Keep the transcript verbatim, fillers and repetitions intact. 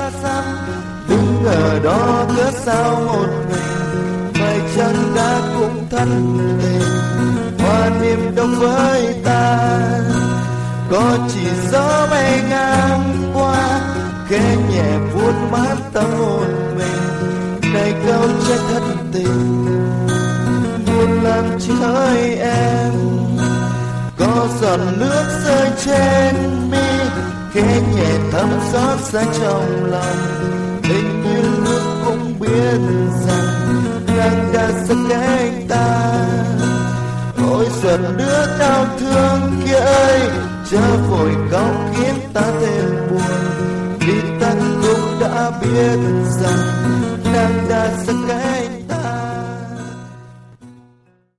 xa xăm, đứng ở đó cớ sao một mình, phải chăng đã cũng thân tình, hoa niềm đâu với ta, có chỉ gió bay ngang qua, khẽ nhẹ vuốt mát tâm hồn mình, này câu trái thân tình, buồn làm chỉ hỡi em, có giọt nước rơi trên mi, khẽ nhẹ thấm xót xa trong lòng, hình như nước cũng biết rằng nàng đã xa cách ta. Ôi giọt nước đau thương kia ơi, chớ vội khóc khiến ta thêm buồn, vì ta cũng đã biết rằng nàng đã xa cách